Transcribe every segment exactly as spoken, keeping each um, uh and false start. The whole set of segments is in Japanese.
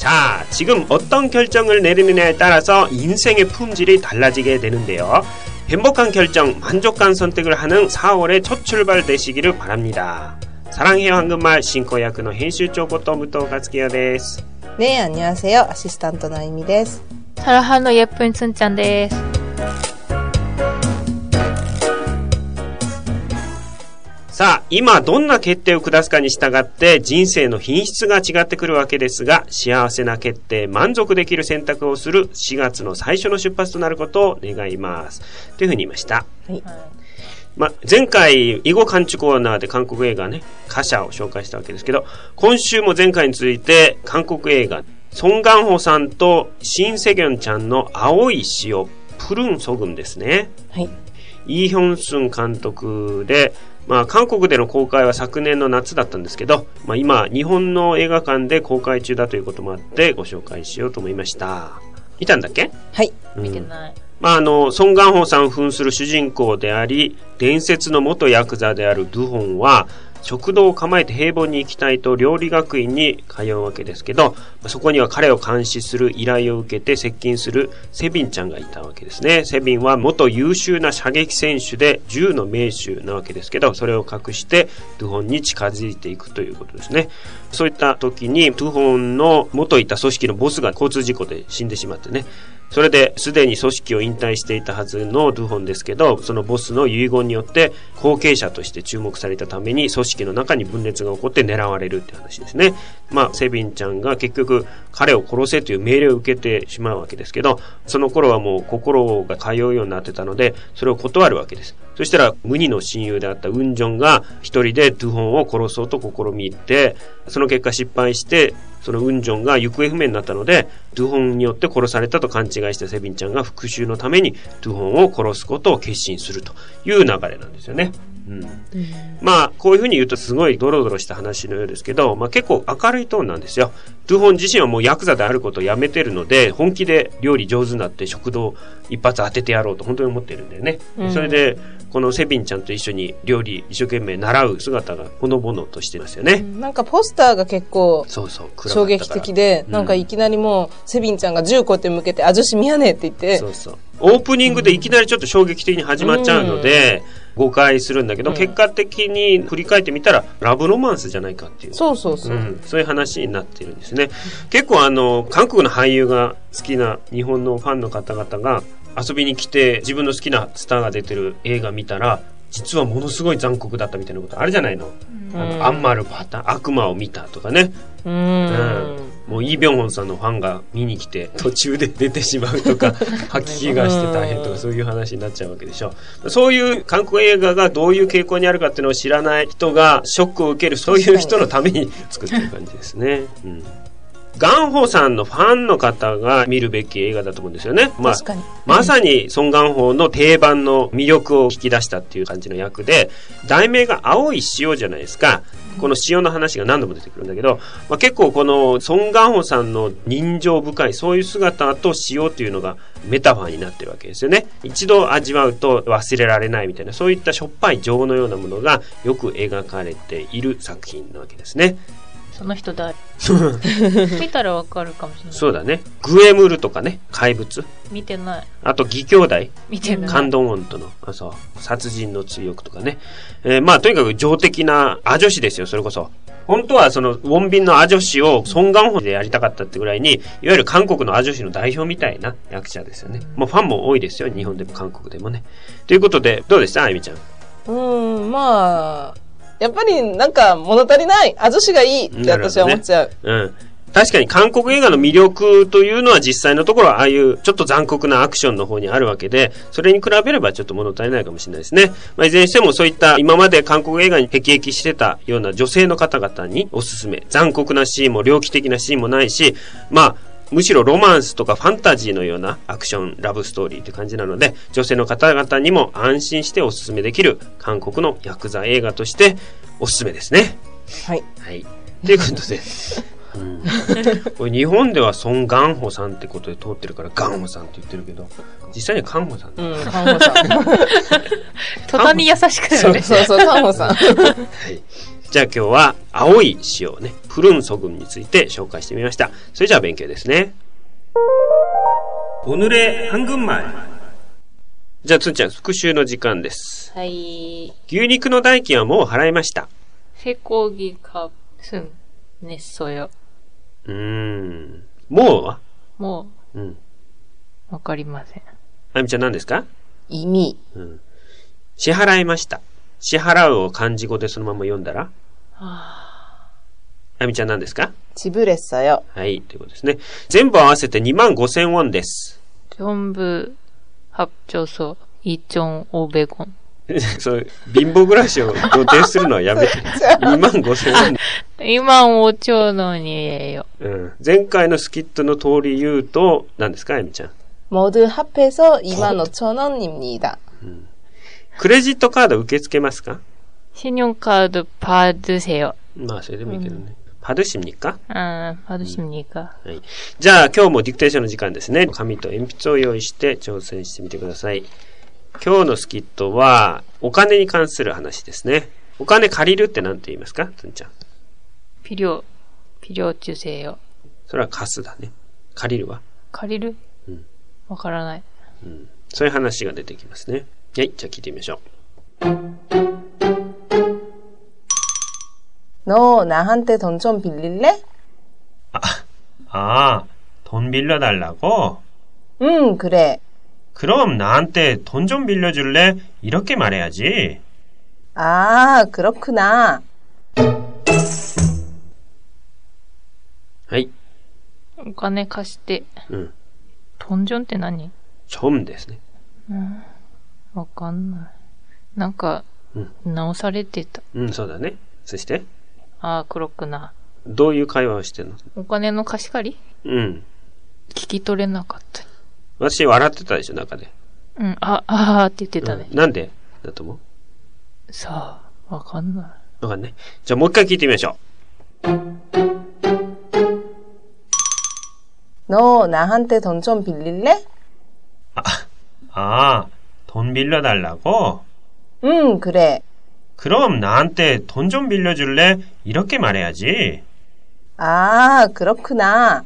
자, 지금 어떤 결정을 내리느냐에 따라서 인생의 품질이 달라지게 되는데요. 행복한 결정, 만족한 선택을 하는 사월의 첫 출발 되시기를 바랍니다. 사랑해요 한국말 신고야쿠의編集長こと武藤勝也です。 네, 안녕하세요. 아시스탄트 나이미です. 사랑하는 예쁜 순짠です。 さあ、今どんな決定を下すかに従って人生の品質が違ってくるわけですが、幸せな決定、満足できる選択をするしがつの最初の出発となることを願います。というふうに言いました。はい。ま、前回、囲碁完治コーナーで韓国映画ね、華奢を紹介したわけですけど、今週も前回について韓国映画、ソン・ガンホさんとシン・セギョンちゃんの青い潮、プルン・ソグンですね。はい。イ・ヒョンスン監督で、まあ、韓国での公開は昨年の夏だったんですけど、まあ、今、日本の映画館で公開中だということもあってご紹介しようと思いました。見たんだっけ？ はい。 うん、 見てない。 まあ、あの、ソン・ガンホさん扮する主人公であり、伝説の元ヤクザであるドゥホンは、食堂を構えて平凡に生きたいと料理学院に通うわけですけど、そこには彼を監視する依頼を受けて接近するセビンちゃんがいたわけですね。セビンは元優秀な射撃選手で銃の名手なわけですけど、それを隠してドゥホンに近づいていくということですね。そういった時にドゥホンの元いた組織のボスが交通事故で死んでしまってね、それですでに組織を引退していたはずのドゥホンですけど、そのボスの遺言によって後継者として注目されたために組織の中に分裂が起こって狙われるって話ですね。まあセビンちゃんが結局彼を殺せという命令を受けてしまうわけですけど、その頃はもう心が通うようになってたのでそれを断るわけです。そしたら無二の親友であったウンジョンが一人でドゥホンを殺そうと試みて、その結果失敗してそのウンジョンが行方不明になったので、ドゥホンによって殺されたと勘違いしたセビンちゃんが復讐のためにドゥホンを殺すことを決心するという流れなんですよね。うん、まあこういうふうに言うとすごいドロドロした話のようですけど、まあ、結構明るいトーンなんですよ。ドゥホン自身はもうヤクザであることをやめてるので、本気で料理上手になって食堂一発当ててやろうと本当に思ってるんだよね、うん、それでこのセビンちゃんと一緒に料理一生懸命習う姿がほのぼのとしてますよね、うん、 なんかポスターが結構衝撃的で、なんかいきなりもうセビンちゃんが銃こうやって向けて、あ女子見やねえって言って、 そうそう、オープニングでいきなりちょっと衝撃的に始まっちゃうので、うん、誤解するんだけど、うん、結果的に振り返ってみたらラブロマンスじゃないかっていう、 そうそうそう、うん、 そういう話になってるんですね。結構あの韓国の俳優が好きな日本のファンの方々が遊びに来て自分の好きなスターが出てる映画見たら、実はものすごい残酷だったみたいなことあるじゃないの、うん、あのアンマルパタ悪魔を見たとかね、うん、うん、もうイ・ビョンホンさんのファンが見に来て途中で出てしまうとか吐き気がして大変とか、そういう話になっちゃうわけでしょ。そういう韓国映画がどういう傾向にあるかっていうのを知らない人がショックを受ける、そういう人のために作ってる感じですね、うん、ガンホさんのファンの方が見るべき映画だと思うんですよね。まあ、まさにソン・ガンホの定番の魅力を引き出したっていう感じの役で、題名が青い潮じゃないですか。この潮の話が何度も出てくるんだけど、まあ、結構このソン・ガンホさんの人情深いそういう姿と潮というのがメタファーになってるわけですよね。一度味わうと忘れられないみたいな、そういったしょっぱい情のようなものがよく描かれている作品なわけですね。 その人誰見たらわかるかもしれない。 そうだね。グエムルとかね、怪物見てない。 あと義兄弟見てない。 カンドンオンとのあそう殺人の追憶とかね、えー、まあとにかく情的なア女子ですよ。それこそ本当はそのウォンビンのア女子をソン・ガンホでやりたかったってぐらいに、いわゆる韓国のア女子の代表みたいな役者ですよね。もうファンも多いですよ、日本でも韓国でもね。ということでどうでしたあゆみちゃん。 うーん、まあやっぱりなんか物足りない、あ女子がいいって私は思っちゃう、ね、うん、 確かに韓国映画の魅力というのは実際のところはああいうちょっと残酷なアクションの方にあるわけで、それに比べればちょっと物足りないかもしれないですね。まあ、いずれにしてもそういった今まで韓国映画に辟易してたような女性の方々におすすめ。残酷なシーンも猟奇的なシーンもないし、まあむしろロマンスとかファンタジーのようなアクションラブストーリーって感じなので、女性の方々にも安心しておすすめできる韓国のヤクザ映画としておすすめですね。 はい、 はい、ということで、うん、これ日本ではソン・ガンホさんってことで通ってるからガンホさんって言ってるけど、実際にはカンホさん、 うん、カンホさん途端に優しくなるね。 そうそうそう、カンホさんはい。 じゃあ今日は青い詩をね、プルンソグンについて紹介してみました。それじゃあ勉強ですね。오늘의 한국말。じゃあつんちゃん、復習の時間です。 はい。 牛肉の代金はもう払いました。 쇠고기 값은 냈어요。 うーん。もうはもう。 うん。 わかりません。 あゆみちゃん何ですか？ 意味。 うん。支払いました。支払うを漢字語でそのまま読んだら、はあ、あゆみちゃん何ですか？ 지불했어요。 はい、ということですね。全部合わせてにまんごせんウォンです。 全部합쳐서 이천오백 원。 そう、貧乏暮らしを予定するのはやめて。にまんごせんウォン。 にまんごちょうどにえよ。 うん。前回のスキットの通り言うと、何ですか、あゆみちゃん。 모두 합해서 이만 오천 원입니다。 うん。クレジットカード受け付けますか？ 신용카드 받으세요。 まあ、それでもいいけどね。받으십니까？ ああ、받으십니까？ はい。じゃあ、今日もディクテーションの時間ですね。紙と鉛筆を用意して挑戦してみてください。今日のスキットは、お金に関する話ですね。お金借りるって何て言いますか？つんちゃん。 필요、필요 주세요。 それは貸すだね。借りるは？ 借りる？うん。わからない。 うん。そういう話が出てきますね。はい、じゃあ聞いてみましょう。 너 나한테 돈 좀 빌릴래? 아, 아, 돈 빌려달라고? 응, 그래. 그럼 나한테 돈 좀 빌려줄래? 이렇게 말해야지. 아, 그렇구나. はい。 お金貸して。うん。돈 좀って何？ 좀ですね。 うん。わかんない。なんか、うん、直されてた。 うん、そうだね。そしてああ、黒くな。 どういう会話をしてんの？ お金の貸し借り？うん。聞き取れなかった。 私笑ってたでしょ、中で。 うん、あ、あーって言ってたね。 うん、なんでだと思う？ さあ、わかんない。 わかんない。じゃあもう一回聞いてみましょう。 너 나한테 돈 좀 빌릴래? 아, 아, 돈 빌려달라고? 응, 그래. 그럼 나한테 돈 좀 빌려줄래? 이렇게 말해야지. 아, 그렇구나.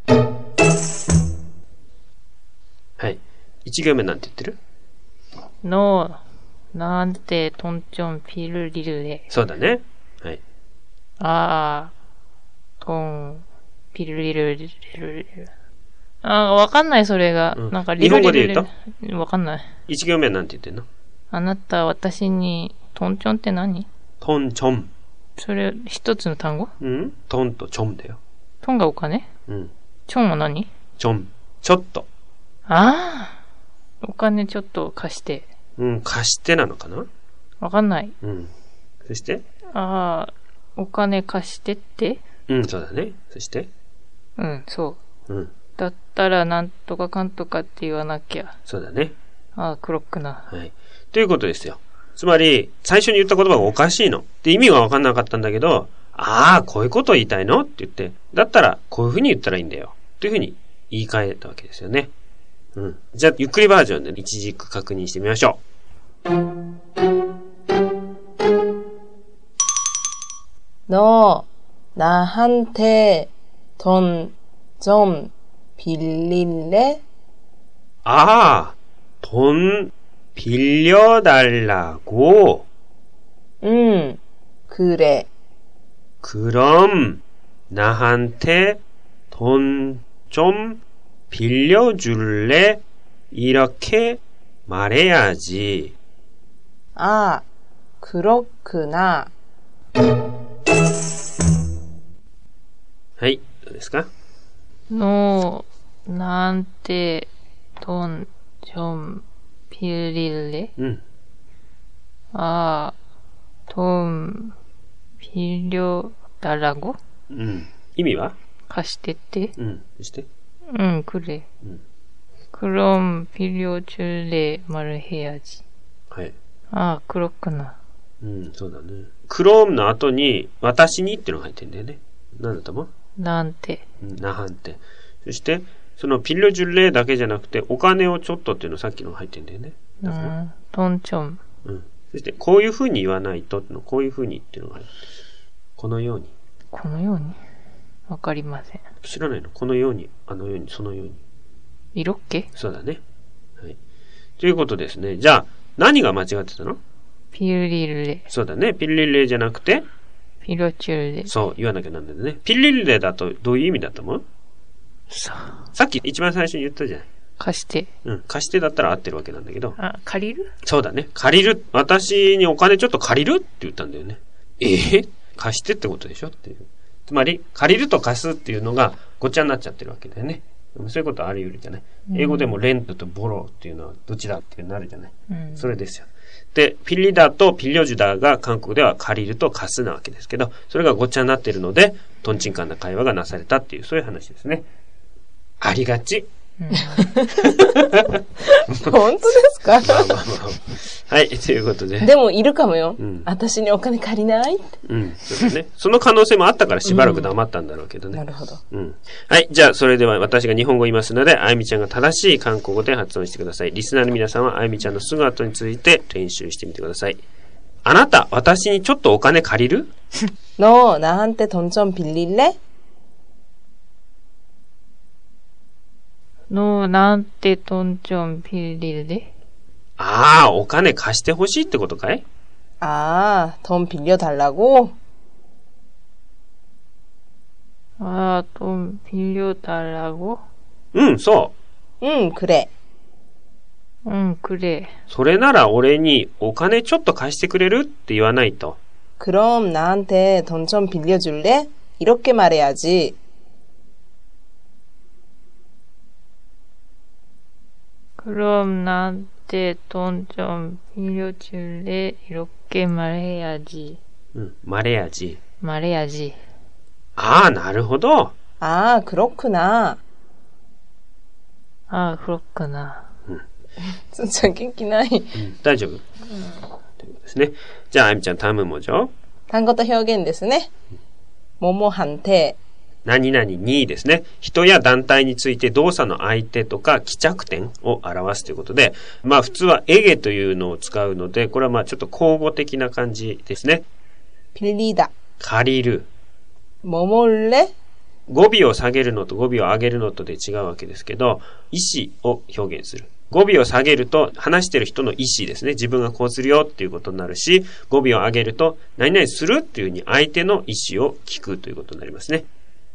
はい。一行目なんて言ってる？ 너 나한테 돈 좀 빌릴래? そうだね。はい。 あー、돈 빌릴래. あー、わかんない、それが。うん、なんかリルリルル。日本語で言うと？わかんない。 一行目なんて言ってんの？ あなた、私に、トンチョンって何？ トンチョン。 それ、一つの単語？ うん。トンとチョンだよ。 トンがお金？うん。チョンは何？ チョン。ちょっと。 ああ。お金ちょっと貸して。 うん、貸してなのかな？ わかんない。 うん。そして？ ああ、お金貸してって？ うん、そうだね。そして？ うん、そう。うん。だったら、なんとかかんとかって言わなきゃ。 そうだね。 ああ、黒くな。 はい。ということですよ。つまり、最初に言った言葉がおかしいの。で、意味はわかんなかったんだけど、ああ、こういうことを言いたいのって言って、だったら、こういうふうに言ったらいいんだよ。というふうに言い換えたわけですよね。うん。じゃあ、ゆっくりバージョンで一軸確認してみましょう。 너 나한테 돈 좀 빌릴래? 아, 돈 빌려달라고? 응, 그래. 그럼 나한테 돈 좀 빌려줄래? 이렇게 말해야지. 아, 그렇구나. はい、どうですか？ 너 나한테 돈 좀 빌릴래? 응. 아, 돈 빌려달라고? 응. 意味は? 貸してって? 응. そして? 응, 그래. 응. 그럼 빌려줄래 말을 해야지. はい. 아, 그렇구나. うん、そうだね。그럼の後に私にってのが入ってるんだよね。なんだと思う？ なんて。 なんて。そして、そのピルジュレだけじゃなくて、お金をちょっとっていうのさっきの入ってるんだよね。だから。 うん。トンチョン。 うん。そして、こういう風に言わないと、こういう風にっていうのが入ってる。 このように。 このようにわかりません。 知らないの？このように、あのように、そのように。 色っけ？ そうだね。はい。ということですね。じゃあ、何が間違ってたの？ ピルリルレ。 そうだね。ピルリルレじゃなくて、 ピロチュルレ。 そう、言わなきゃなんだよね。ピルリルレだとどういう意味だったもん？ そう。 さっき一番最初に言ったじゃない。 貸して。 うん。貸してだったら合ってるわけなんだけど。 あ、借りる？ そうだね。借りる。私にお金ちょっと借りるって言ったんだよね。えー、貸してってことでしょっていう。つまり、借りると貸すっていうのがごっちゃになっちゃってるわけだよね。そういうことあり得るじゃない。英語でもレントとボローっていうのはどっちだっていうのあるじゃない。うん、それですよ。で、ピリダとピリョジュダが韓国では借りると貸すなわけですけど、それがごっちゃになっているので、トンチンカンな会話がなされたっていう、そういう話ですね。ありがち。うん、 本当ですか？まあまあまあ。はい、ということで。 でもいるかもよ。うん、私にお金借りないって。 うん、そうだね。その可能性もあったからしばらく黙ったんだろうけどね。 うん、なるほど。 うん。はい、じゃあそれでは私が日本語を言いますので、あゆみちゃんが正しい韓国語で発音してください。リスナーの皆さんはあゆみちゃんのすぐ後について練習してみてください。あなた、私にちょっとお金借りる？ 너 나한테 돈 좀 빌릴래? 너 나한테 돈 좀 빌릴래? ああ、お金貸してほしいってことかい？ 아, 돈 빌려달라고? 아, 돈 빌려달라고? 응, そう。 응, 그래. 응, 그래. それなら俺にお金ちょっと貸してくれるって言わないと。 그럼 나한테 돈 좀 빌려줄래? 이렇게 말해야지. 그럼 나한테 돈 좀 빌려줄래? 이렇게 말해야지. 응, 말해야지. 말해야지. 아, なるほど. 아, 그렇구나. 아, 그렇구나. 응. 진짜 낑기나이. 응, 大丈夫? 응. ということですね。じゃあ、あゆみちゃん、単文文章。 単語と表現ですね。뭐뭐한테 何々にですね。人や団体について動作の相手とか帰着点を表すということで、まあ普通はエゲというのを使うので、これはまあちょっと口語的な感じですね。 빌리다 借りる。 뭐뭐래 語尾を下げるのと語尾を上げるのとで違うわけですけど、意思を表現する。語尾を下げると話してる人の意思ですね。自分がこうするよっていうことになるし、語尾を上げると何々するっていうふうに相手の意思を聞くということになりますね。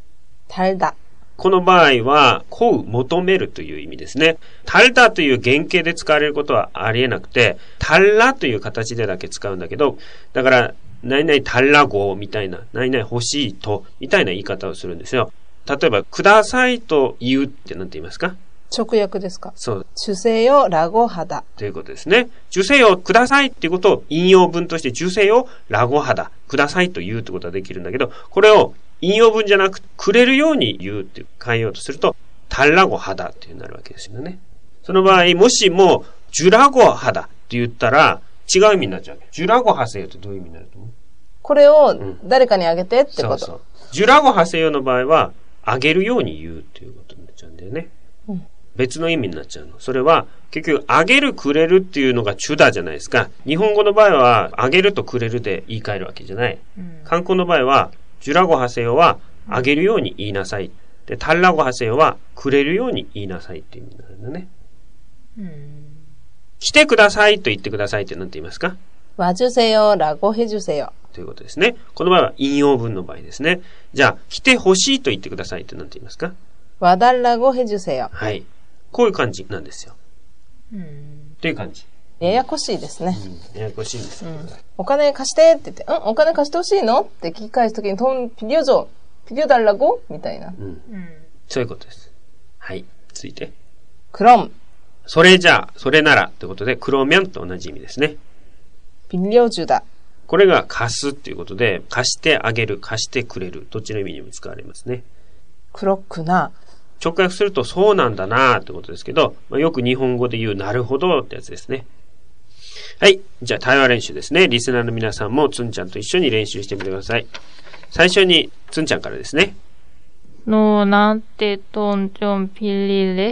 달다。 この場合は、乞う、求めるという意味ですね。달다という原型で使われることはありえなくて、달라という形でだけ使うんだけど、だから、何々달라고みたいな、何々欲しいと、みたいな言い方をするんですよ。例えば、くださいと言うって何て言いますか？ 直訳ですか？ そう。 주세요라고 하다。 ということですね。주세요、くださいっていうことを引用文として주세요라고 하다。くださいと言うってことはできるんだけど、これを引用文じゃなく、くれるように言うって変えようとすると、달라고 하다っていうなるわけですよね。その場合、もしも、주라고 하다って言ったら、違う意味になっちゃうわけ。주라고 하세요ってどういう意味になると思う？ これを誰かにあげてってこと。うん、そうそう。 주라고 하세요の場合は、あげるように言うっていうことになっちゃうんだよね。うん、別の意味になっちゃうの。それは、結局、あげるくれるっていうのが主だじゃないですか。日本語の場合は、あげるとくれるで言い換えるわけじゃない。うん、韓国の場合は、주라고 하세요は、あげるように言いなさい。で、달라고 하세요は、くれるように言いなさいっていう意味になるんだね。うん、来てくださいと言ってくださいって何て言いますか？ 와주세요라고 해주세요。 ということですね。この場合は引用文の場合ですね。じゃあ、来てほしいと言ってくださいって何て言いますか？ 와달라고 해주세요。 はい。こういう感じなんですよ。うん。という感じ。 ややこしいですね。 うん、ややこしいんですよ、うん。 お金貸してって言って、うん、お金貸してほしいのって聞き返すときに、돈 빌려줘、빌려달라고みたいな、うん。 うん。そういうことです。はい。続いて。 그럼。 それじゃあ、それならということで、그러면と同じ意味ですね。 빌려주다。 これが貸すっていうことで、貸してあげる、貸してくれる、どっちの意味にも使われますね。 그렇구나。 直訳するとそうなんだなーってことですけど、まあ、よく日本語で言うなるほどってやつですね。はい。じゃあ対話練習ですね。リスナーの皆さんもつんちゃんと一緒に練習してみてください。最初につんちゃんからですね。 너 나한테 돈 좀 빌릴래?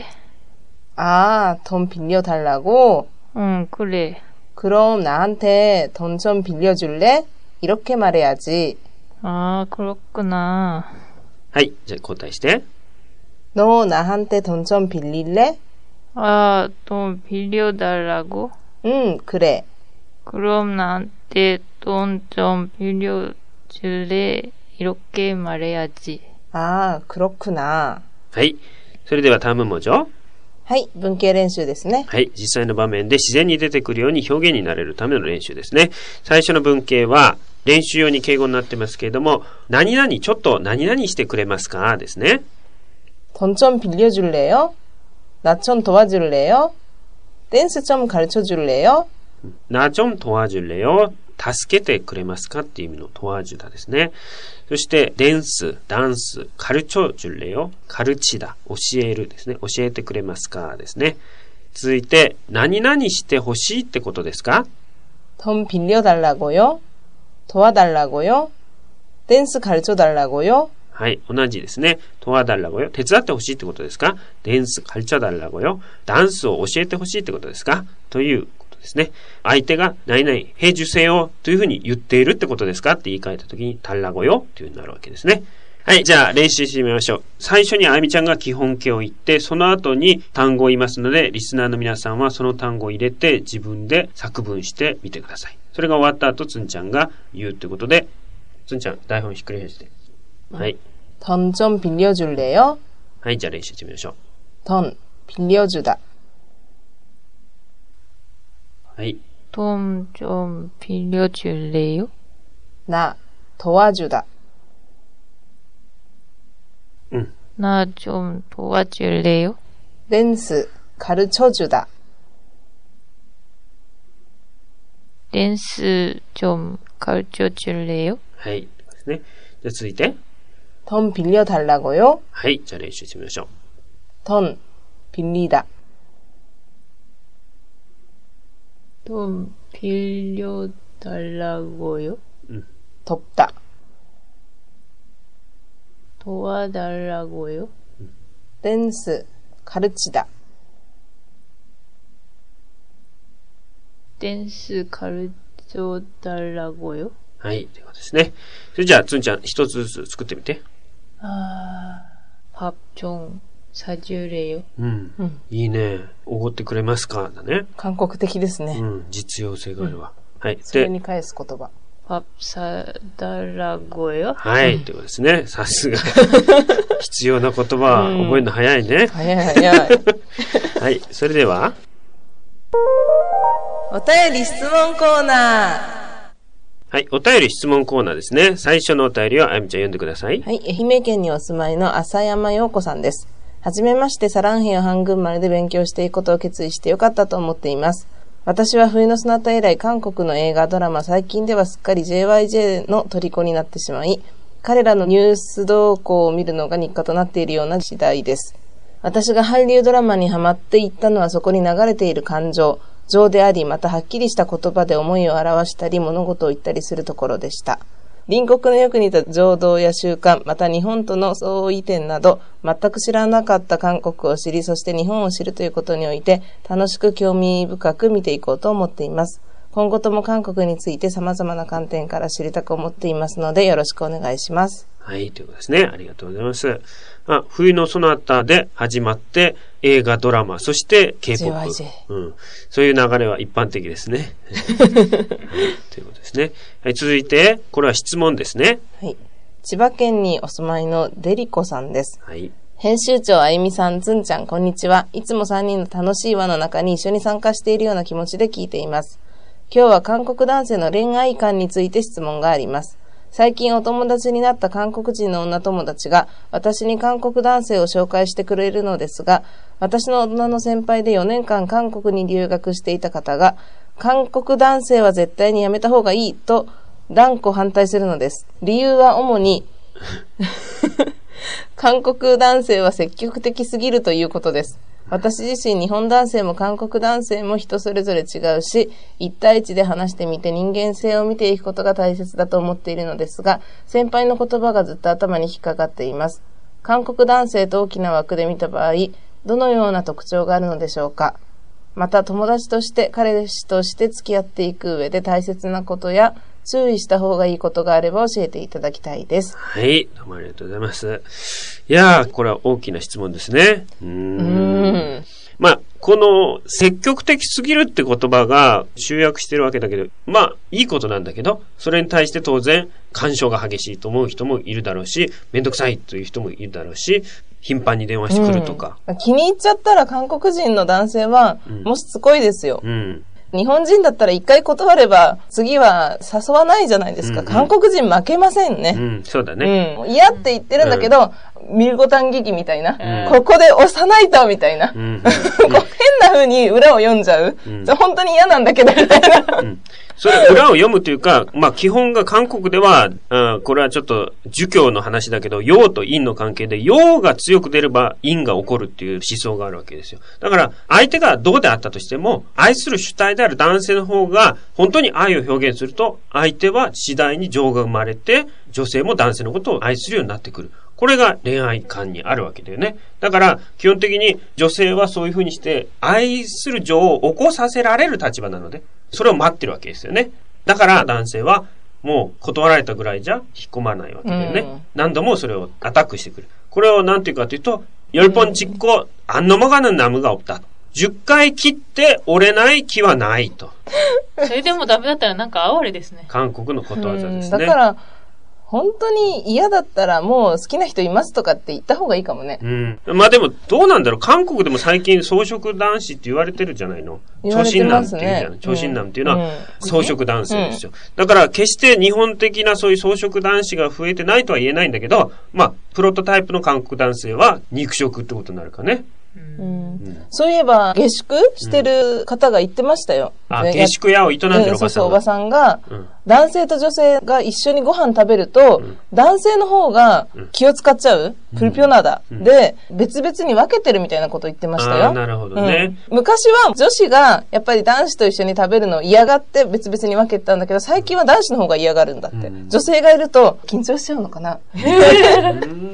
아, 돈 빌려달라고? 응, 그래. 그럼 나한테 돈 좀 빌려줄래? 이렇게 말해야지. 아, 그렇구나. はい。じゃあ交代して。 너 나한테 돈 좀 빌릴래? 아, 돈 빌려달라고? 응, 그래. 그럼 나한테 돈 좀 빌려줄래? 이렇게 말해야지. 아, 그렇구나. はい。それでは単文文章。 はい、文系練習ですね。 はい。実際の場面で自然に出てくるように表現になれるための練習ですね。最初の文系は練習用に敬語になってますけれども、何々ちょっと何々してくれますかですね。 돈 좀 빌려줄래요? 나 좀 도와줄래요? 댄스 좀 가르쳐줄래요? 나 좀 도와줄래요? 助けてくれますかっていう意味のトワージュだですね。そして、デンス、ダンス、カルチョジュレよ、カルチだ、教えるですね。教えてくれますかですね。続いて、何々してほしいってことですか？ 돈 빌려달라고요? 도와달라고요? 댄스 가르쳐달라고요? はい、同じですね。トワダラゴよ。手伝ってほしいってことですか？デンス、カルチャダラゴよ。ダンスを教えてほしいってことですか？ということですね。相手が何々、平受せよというふうに言っているってことですかって言い換えたときに、タラゴよというふうになるわけですね。はい、じゃあ練習してみましょう。最初にあゆみちゃんが基本形を言って、その後に単語を言いますので、リスナーの皆さんはその単語を入れて自分で作文してみてください。それが終わった後、つんちゃんが言うということで、つんちゃん、台本ひっくり返して。はい。 돈 좀 빌려줄래요? はい、じゃあ練習してみましょう。 돈 빌려주다. はい。 돈 좀 빌려줄래요? 나 도와주다. うん。 나 좀 도와줄래요? 댄스 가르쳐주다. 댄스 좀 가르쳐줄래요? はい。ですね。じゃあ続いて。 돈 빌려달라고요? はい。じゃあ練習してみましょう。 돈 빌리다. 돈 빌려달라고요? 음. 덥다. 도와달라고요? 음. 댄스 가르치다. 댄스 가르쳐달라고요? はい。ということですね。それじゃあ、つんちゃん、一つずつ作ってみて。 아, 밥 좀 사주래요? うん。 うん。 いいね。おごってくれますかだね。 韓国的ですね。 うん。実用性があるわ。はい。 それに返す言葉。 밥 사달라고요? はい。ということですね。さすが。必要な言葉は覚えるの早いね。 早い早い。 はい。それでは。 お便り質問コーナー。 はい。お便り質問コーナーですね。最初のお便りはあゆみちゃん読んでください。 はい。愛媛県にお住まいの浅山陽子さんです。はじめまして、サランヘヨ半軍丸で勉強していくことを決意してよかったと思っています。私は冬のそなた以来、韓国の映画、ドラマ、最近ではすっかり ジェイワイジェイ の虜になってしまい、彼らのニュース動向を見るのが日課となっているような時代です。私が韓流ドラマにハマっていったのはそこに流れている感情、情であり、またはっきりした言葉で思いを表したり、物事を言ったりするところでした。隣国のよく似た情動や習慣、また日本との相違点など、全く知らなかった韓国を知り、そして日本を知るということにおいて、楽しく興味深く見ていこうと思っています。今後とも韓国について様々な観点から知りたく思っていますので、よろしくお願いします。 はい、ということですね。ありがとうございます。あ、冬のソナタで始まって、映画、ドラマ、そして K-ポップ。ジェイワイジェイ。うん。そういう流れは一般的ですね。はい、ということですね。はい、続いて、これは質問ですね。 はい。千葉県にお住まいのデリコさんです。 はい。 編集長あゆみさん、ずんちゃん、こんにちは。いつもさんにんの楽しい輪の中に一緒に参加しているような気持ちで聞いています。今日は韓国男性の恋愛観について質問があります。最近お友達になった韓国人の女友達が私に韓国男性を紹介してくれるのですが、私の女の先輩でよねんかん韓国に留学していた方が、韓国男性は絶対にやめた方がいいと断固反対するのです。理由は主に韓国男性は積極的すぎるということです。私自身日本男性も韓国男性も人それぞれ違うし、一対一で話してみて人間性を見ていくことが大切だと思っているのですが、先輩の言葉がずっと頭に引っかかっています。韓国男性と大きな枠で見た場合、どのような特徴があるのでしょうか。また友達として彼氏として付き合っていく上で大切なことや注意した方がいいことがあれば教えていただきたいです。 はい、どうもありがとうございます。いやー、これは大きな質問ですね。うーん。うーんまあ、この積極的すぎるって言葉が集約してるわけだけど、まあ、いいことなんだけど、それに対して当然、干渉が激しいと思う人もいるだろうし、めんどくさいという人もいるだろうし、頻繁に電話してくるとか、 うん。気に入っちゃったら韓国人の男性は、もうしつこいですよ。うん日本人だったら一回断れば次は誘わないじゃないですか。うんうん、韓国人負けませんね。 うん、そうだね。 うん。嫌って言ってるんだけど、うん、ミルゴタン劇みたいな、うん。ここで押さないとみたいな。うんうん、こう変な風に裏を読んじゃう。うん、本当に嫌なんだけどみたいな。うんそれ裏を読むというか、まあ基本が韓国では、うん、これはちょっと儒教の話だけど、陽と陰の関係で、陽が強く出れば陰が起こるっていう思想があるわけですよ。だから相手がどうであったとしても、愛する主体である男性の方が本当に愛を表現すると、相手は次第に情が生まれて、女性も男性のことを愛するようになってくる。これが恋愛観にあるわけだよね。だから基本的に女性はそういうふうにして愛する情を起こさせられる立場なので、それを待ってるわけですよね。だから男性はもう断られたぐらいじゃ引っ込まないわけだよね。うん、何度もそれをアタックしてくる。これを何て言うかというと、열 번 찍고 안 넘어가는 나무가 없다。じゅっかい切って折れない木はないと。 それでもダメだったらなんか哀れですね。 韓国のことわざですね。 だから本当に嫌だったらもう好きな人いますとかって言った方がいいかもね。 うん。まあでもどうなんだろう。韓国でも最近草食男子って言われてるじゃないの。長身男っていうじゃない。長身男っていうのは草食男性ですよ。うん、だから決して日本的なそういう草食男子が増えてないとは言えないんだけど、まあプロトタイプの韓国男性は肉食ってことになるかね。 うんうん、そういえば下宿してる方が言ってましたよ。 うん、あ、下宿屋を営んでるおばさんが、うん、そうそうおばさんが、うん、男性と女性が一緒にご飯食べると、うん、男性の方が気を使っちゃう、うん、プルピョナダ、うん、で別々に分けてるみたいなこと言ってましたよ。 あ、なるほどね、 うん、昔は女子がやっぱり男子と一緒に食べるのを嫌がって別々に分けてたんだけど、最近は男子の方が嫌がるんだって、うん、女性がいると緊張しちゃうのかな、うん、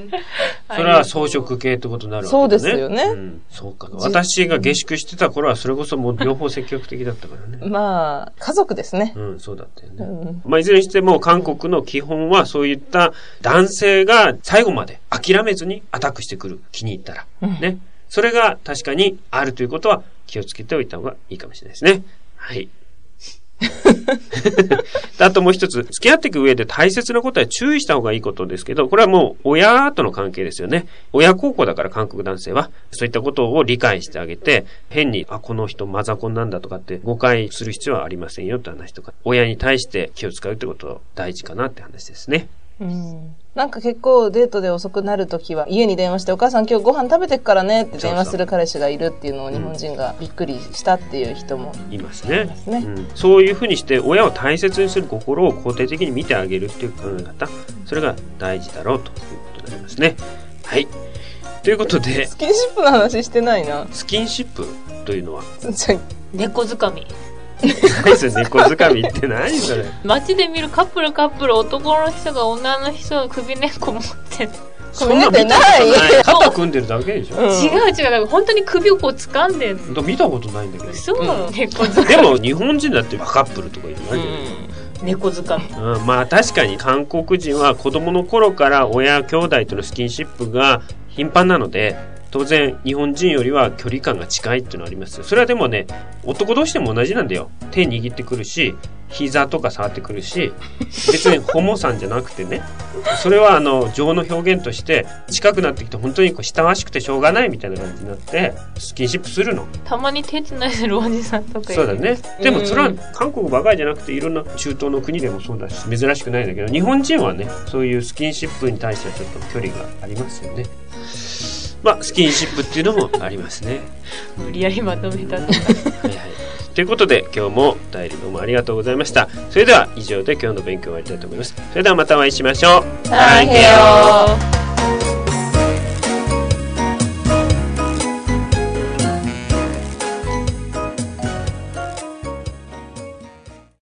それは草食系ってことになるわけだね。 そうですよね、 うんそうか。私が下宿してた頃はそれこそもう両方積極的だったからね。 まあ、家族ですね。 うん、そうだったよね。うん、まあ、いずれにしても韓国の基本はそういった男性が最後まで諦めずにアタックしてくる。気に入ったら。うん、ね。それが確かにあるということは気をつけておいた方がいいかもしれないですね。はい。あともう一つ、付き合っていく上で大切なことは注意した方がいいことですけど、これはもう親との関係ですよね。親孝行だから韓国男性は、そういったことを理解してあげて、変に、あ、この人マザコンなんだとかって誤解する必要はありませんよって話とか、親に対して気を使うってこと大事かなって話ですね。 うん、なんか結構デートで遅くなるときは家に電話してお母さん今日ご飯食べてくからねって電話する彼氏がいるっていうのを日本人がびっくりしたっていう人もいますね。いますね、うん、そういうふうにして親を大切にする心を肯定的に見てあげるっていう考え方、それが大事だろうということになりますね。はい。ということでスキンシップの話してないな。 スキンシップというのは猫づかみ。 何それ猫づかみって何それ。 街で見るカップルカップル男の人が女の人の首根っこ持ってる。 そんな見たことない。肩組んでるだけでしょ、うん、 違う違う。本当に首をこう掴んでる。 見たことないんだけど。 そう、うん、猫づかみ。 でも日本人だってカップルとかいるわけじゃない、 うん、猫づかみ、 うん、まあ確かに韓国人は子供の頃から親兄弟とのスキンシップが頻繁なので、当然日本人よりは距離感が近いっていうのはありますよ。それはでもね、男同士でも同じなんだよ。手握ってくるし、膝とか触ってくるし、別にホモさんじゃなくてね、それはあの情の表現として近くなってきて本当にこう親しくてしょうがないみたいな感じになってスキンシップするの。 たまに手つないでるおじさんとかいる。 そうだね。でもそれは韓国ばかりじゃなくていろんな中東の国でもそうだし珍しくないんだけど、日本人はねそういうスキンシップに対してはちょっと距離がありますよね。まあスキンシップっていうのもありますね。 無理やりまとめたとか。 はいはい。ということで今日もお便りどうもありがとうございました。それでは以上で今日の勉強を終わりたいと思います。それではまたお会いしましょう。 サンヘヨー。